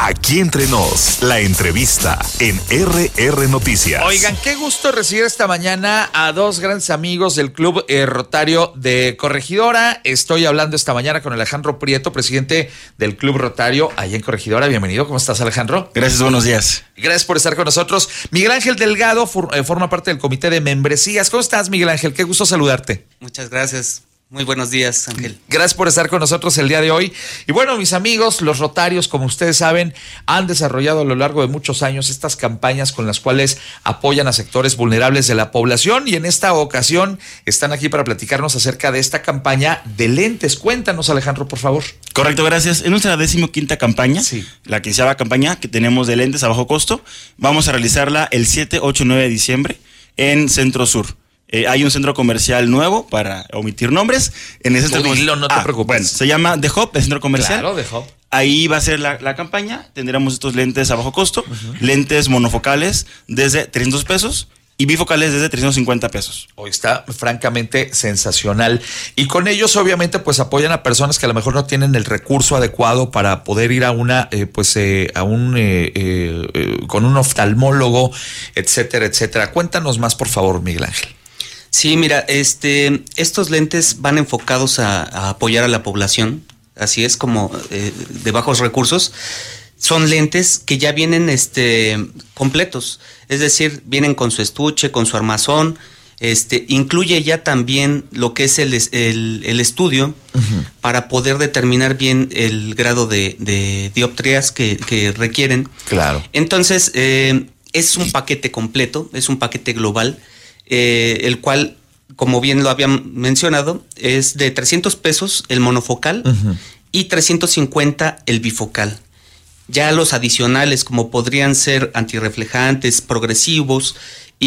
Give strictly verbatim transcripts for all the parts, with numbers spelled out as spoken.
Aquí entre nos, la entrevista en R R Noticias. Oigan, qué gusto recibir esta mañana a dos grandes amigos del Club eh, Rotario de Corregidora. Estoy hablando esta mañana con Alejandro Prieto, presidente del Club Rotario allá en Corregidora. Bienvenido, ¿cómo estás, Alejandro? Gracias, buenos días. Gracias por estar con nosotros. Miguel Ángel Delgado for, eh, forma parte del comité de membresías. ¿Cómo estás, Miguel Ángel? Qué gusto saludarte. Muchas gracias. Muy buenos días, Ángel. Gracias por estar con nosotros el día de hoy. Y bueno, mis amigos, los Rotarios, como ustedes saben, han desarrollado a lo largo de muchos años estas campañas con las cuales apoyan a sectores vulnerables de la población, y en esta ocasión están aquí para platicarnos acerca de esta campaña de lentes. Cuéntanos, Alejandro, por favor. Correcto, gracias. En nuestra decimoquinta campaña, sí. la quinceava campaña que tenemos de lentes a bajo costo, vamos a realizarla el siete, ocho y nueve de diciembre en Centro Sur. Eh, hay un centro comercial nuevo, para omitir nombres. En ese centro Dilo, no te ah, preocupes. Bueno, se llama The Hub, el centro comercial. Claro, The Hub. Ahí va a ser la, la campaña. Tendremos estos lentes a bajo costo, uh-huh. lentes monofocales desde trescientos pesos y bifocales desde trescientos cincuenta pesos. Hoy está francamente sensacional. Y con ellos, obviamente, pues apoyan a personas que a lo mejor no tienen el recurso adecuado para poder ir a una, eh, pues, eh, a un, eh, eh, con un oftalmólogo, etcétera, etcétera. Cuéntanos más, por favor, Miguel Ángel. Sí, mira, este, estos lentes van enfocados a, a apoyar a la población, así es, como eh, de bajos recursos. Son lentes que ya vienen este, completos, es decir, vienen con su estuche, con su armazón, este, incluye ya también lo que es el, el, el estudio, uh-huh. para poder determinar bien el grado de, de dioptrías que, que requieren. Claro. Entonces, eh, es un paquete completo, es un paquete global. Eh, el cual, como bien lo habían mencionado, es de trescientos pesos el monofocal, uh-huh. y trescientos cincuenta el bifocal. Ya los adicionales, como podrían ser antirreflejantes, progresivos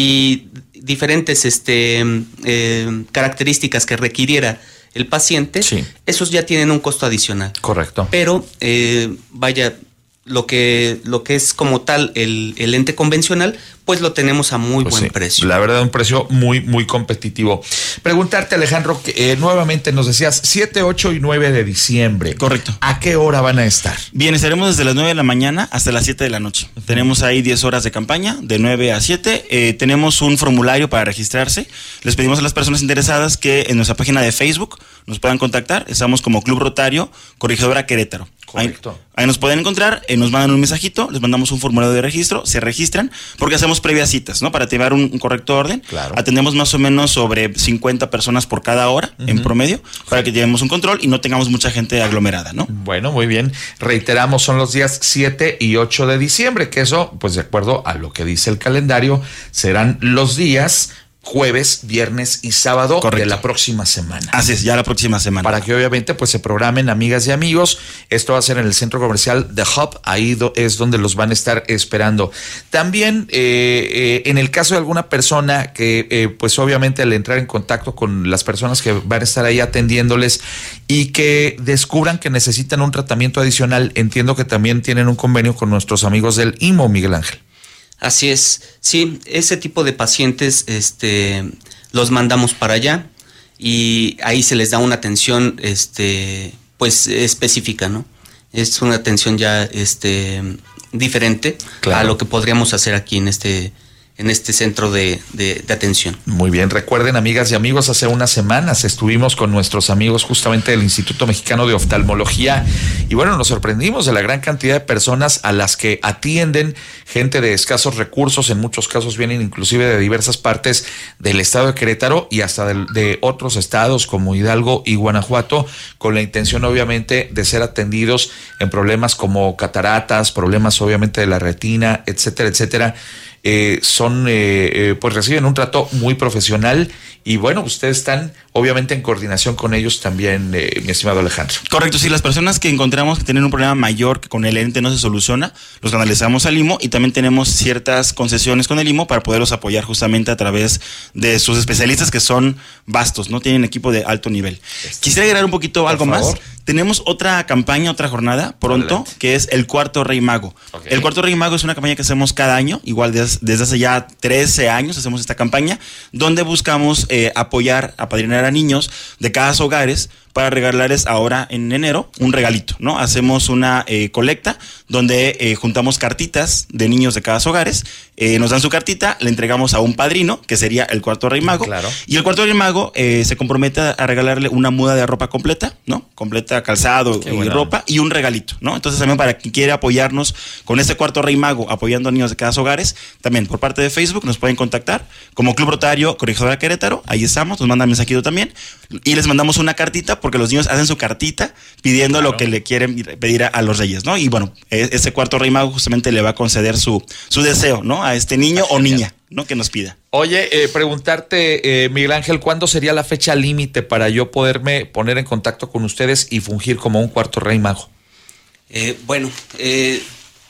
y diferentes este, eh, características que requiriera el paciente, sí. esos ya tienen un costo adicional. Correcto. Pero, eh, vaya, lo que, lo que es como tal el, el lente convencional, pues lo tenemos a muy pues buen sí, precio. La verdad, un precio muy, muy competitivo. Preguntarte, Alejandro, que eh, nuevamente nos decías siete, ocho y nueve de diciembre. Correcto. ¿A qué hora van a estar? Bien, estaremos desde las nueve de la mañana hasta las siete de la noche. Uh-huh. Tenemos ahí diez horas de campaña, de nueve a siete. Eh, tenemos un formulario para registrarse. Les pedimos a las personas interesadas que en nuestra página de Facebook nos puedan contactar. Estamos como Club Rotario Corregidora Querétaro. Correcto. Ahí, ahí nos pueden encontrar, eh, nos mandan un mensajito, les mandamos un formulario de registro, se registran, porque hacemos previas citas, ¿no? Para llevar un, un correcto orden. Claro. Atendemos más o menos sobre cincuenta personas por cada hora, uh-huh. en promedio, para que llevemos un control y no tengamos mucha gente aglomerada, ¿no? Bueno, muy bien. Reiteramos, son los días siete y ocho de diciembre, que eso, pues de acuerdo a lo que dice el calendario, serán los días jueves, viernes y sábado. Correcto. De la próxima semana. Así es, ya la próxima semana. Para que obviamente pues se programen, amigas y amigos. Esto va a ser en el centro comercial The Hub, ahí do, es donde los van a estar esperando. También eh, eh, en el caso de alguna persona que eh, pues obviamente al entrar en contacto con las personas que van a estar ahí atendiéndoles y que descubran que necesitan un tratamiento adicional, entiendo que también tienen un convenio con nuestros amigos del I M O, Miguel Ángel. Así es, sí, ese tipo de pacientes este, los mandamos para allá y ahí se les da una atención este, pues específica, ¿no? Es una atención ya este, diferente, claro, a lo que podríamos hacer aquí en este en este centro de, de, de atención. Muy bien, recuerden, amigas y amigos, hace unas semanas estuvimos con nuestros amigos justamente del Instituto Mexicano de Oftalmología y bueno, nos sorprendimos de la gran cantidad de personas a las que atienden, gente de escasos recursos, en muchos casos vienen inclusive de diversas partes del estado de Querétaro y hasta de, de otros estados como Hidalgo y Guanajuato, con la intención obviamente de ser atendidos en problemas como cataratas, problemas obviamente de la retina, etcétera, etcétera. Eh, son, eh, eh, pues reciben un trato muy profesional y bueno, ustedes están obviamente en coordinación con ellos también, eh, mi estimado Alejandro. Correcto, sí, las personas que encontramos que tienen un problema mayor que con el lente no se soluciona, los canalizamos al I M O y también tenemos ciertas concesiones con el I M O para poderlos apoyar justamente a través de sus especialistas que son vastos, ¿no? Tienen equipo de alto nivel. Este, Quisiera agregar un poquito algo más. Tenemos otra campaña, otra jornada pronto, adelante, que es el Cuarto Rey Mago. Okay. El Cuarto Rey Mago es una campaña que hacemos cada año, igual desde, desde hace ya trece años hacemos esta campaña, donde buscamos eh, apoyar, apadrinar para niños de Casas Hogares para regalarles ahora en enero un regalito, ¿no? Hacemos una eh, colecta donde eh, juntamos cartitas de niños de Casas Hogares, eh, nos dan su cartita, le entregamos a un padrino, que sería el Cuarto Rey Mago, claro. Y el Cuarto Rey Mago eh, se compromete a regalarle una muda de ropa completa, ¿no? Completa, calzado Qué y buena. ropa y un regalito, ¿no? Entonces también para quien quiera apoyarnos con este Cuarto Rey Mago, apoyando a niños de Casas Hogares, también por parte de Facebook nos pueden contactar como Club Rotario Corregidora Querétaro, ahí estamos, nos mandan mensajito también y les mandamos una cartita porque los niños hacen su cartita pidiendo Claro. lo que le quieren pedir a, a los reyes, ¿no? Y bueno, e- ese Cuarto Rey Mago justamente le va a conceder su, su deseo, ¿no? A este niño o niña, ¿no? Que nos pida. Oye, eh, preguntarte, eh, Miguel Ángel, ¿cuándo sería la fecha límite para yo poderme poner en contacto con ustedes y fungir como un Cuarto Rey Mago? Eh, bueno, eh,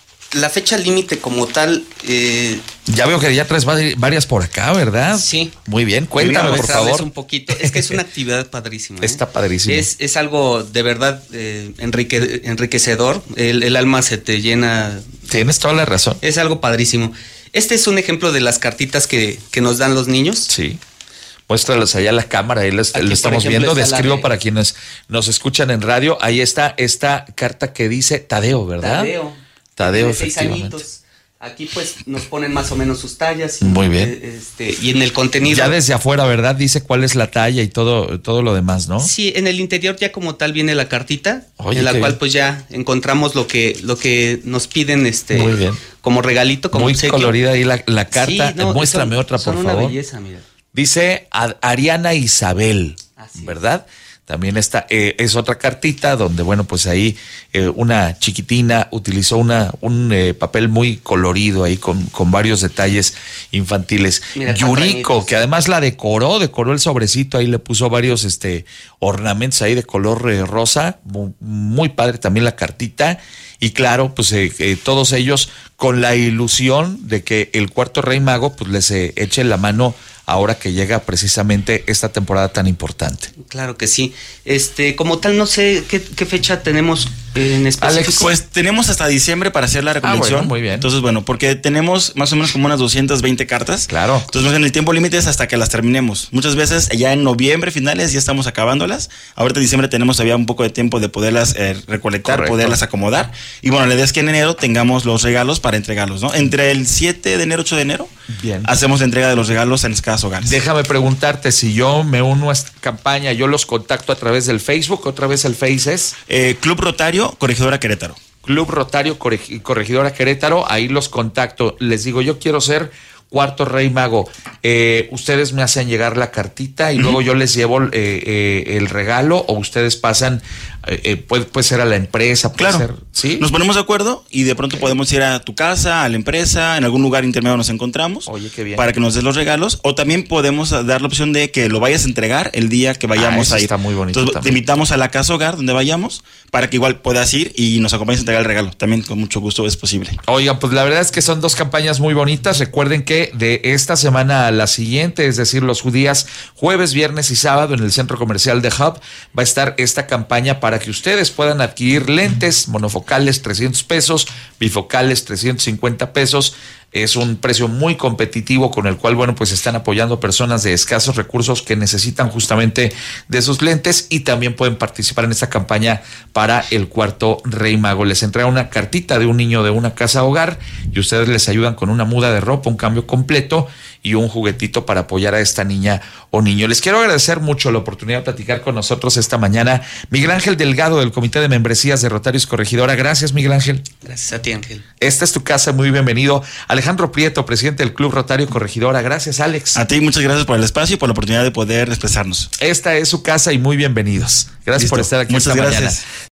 la fecha límite como tal... Eh, Ya veo que ya traes vari- varias por acá, ¿verdad? Sí. Muy bien, cuéntame, por mostrarles favor. un poquito. Es que es una actividad padrísima. ¿eh? Está padrísimo. Es, es algo de verdad eh, enrique- enriquecedor. El, el alma se te llena. Tienes toda la razón. Es algo padrísimo. Este es un ejemplo de las cartitas que, que nos dan los niños. Sí. Muéstralas allá a la cámara, ahí les- Aquí, lo estamos por ejemplo, viendo. está la Describo de- para quienes nos escuchan en radio. Ahí está esta carta que dice Tadeo, ¿verdad? Tadeo. Tadeo, Tiene seis efectivamente. añitos. Aquí pues nos ponen más o menos sus tallas. Y, Muy bien. eh, Este, y en el contenido. Ya desde afuera, ¿verdad? Dice cuál es la talla y todo, todo lo demás, ¿no? Sí, en el interior ya como tal viene la cartita, Oye, en la qué cual bien. pues ya encontramos lo que lo que nos piden este Muy bien. como regalito, como Muy obsequio. colorida ahí la, la carta. Sí, no, Muéstrame son- otra, por son favor. Una belleza, mira. Dice a- Ariana Isabel, Así es. ¿verdad? También esta eh, es otra cartita donde, bueno, pues ahí eh, una chiquitina utilizó una, un eh, papel muy colorido ahí con, con varios detalles infantiles. Mira, Yuriko, patrañitos. que además la decoró, decoró el sobrecito, ahí le puso varios este, ornamentos ahí de color eh, rosa, muy, muy padre también la cartita. Y claro, pues eh, eh, todos ellos con la ilusión de que el Cuarto Rey Mago pues les eh, eche la mano ahora que llega precisamente esta temporada tan importante. Claro que sí. Este, como tal, no sé qué, qué fecha tenemos en específico. Alex, Pues tenemos hasta diciembre para hacer la recolección. bueno, muy bien. Entonces, bueno, porque tenemos más o menos como unas doscientas veinte cartas. Claro. Entonces, en el tiempo límite es hasta que las terminemos. Muchas veces ya en noviembre, finales, ya estamos acabándolas. Ahorita en diciembre tenemos todavía un poco de tiempo de poderlas eh, recolectar, Correcto. poderlas acomodar. Y bueno, la idea es que en enero tengamos los regalos para entregarlos, ¿no? Entre el siete de enero, ocho de enero, Bien. hacemos la entrega de los regalos en Casas Hogares. Déjame preguntarte, si yo me uno a esta campaña, yo los contacto a través del Facebook, otra vez el Face es Eh, Club Rotario, Corregidora Querétaro. Club Rotario Correg- Corregidora Querétaro, ahí los contacto, les digo, yo quiero ser Cuarto Rey Mago, eh, ustedes me hacen llegar la cartita y uh-huh. luego yo les llevo eh, eh, el regalo o ustedes pasan, eh, eh, puede, puede ser a la empresa, puede Claro, ser, ¿sí? Nos ponemos de acuerdo y de pronto okay. podemos ir a tu casa, a la empresa, en algún lugar intermedio nos encontramos. Oye, qué bien. Para que nos des los regalos, o también podemos dar la opción de que lo vayas a entregar el día que vayamos ah, a ir. Está muy bonito. Entonces, también. te invitamos a la Casa Hogar donde vayamos para que igual puedas ir y nos acompañes a entregar el regalo. También con mucho gusto es posible. Oigan, pues la verdad es que son dos campañas muy bonitas. Recuerden que de esta semana a la siguiente, es decir, los días jueves, viernes y sábado en el centro comercial de Hub, va a estar esta campaña para que ustedes puedan adquirir lentes monofocales trescientos pesos, bifocales trescientos cincuenta pesos. Es un precio muy competitivo con el cual, bueno, pues están apoyando personas de escasos recursos que necesitan justamente de sus lentes y también pueden participar en esta campaña para el Cuarto Rey Mago. Les entrega una cartita de un niño de una casa hogar y ustedes les ayudan con una muda de ropa, un cambio completo y un juguetito para apoyar a esta niña o niño. Les quiero agradecer mucho la oportunidad de platicar con nosotros esta mañana. Miguel Ángel Delgado, del Comité de Membresías de Rotarios Corregidora. Gracias, Miguel Ángel. Gracias a ti, Ángel. Esta es tu casa, muy bienvenido. Alejandro Prieto, presidente del Club Rotario Corregidora. Gracias, Alex. A ti, muchas gracias por el espacio y por la oportunidad de poder expresarnos. Esta es su casa y muy bienvenidos. Gracias Listo. por estar aquí Muchas esta gracias. mañana.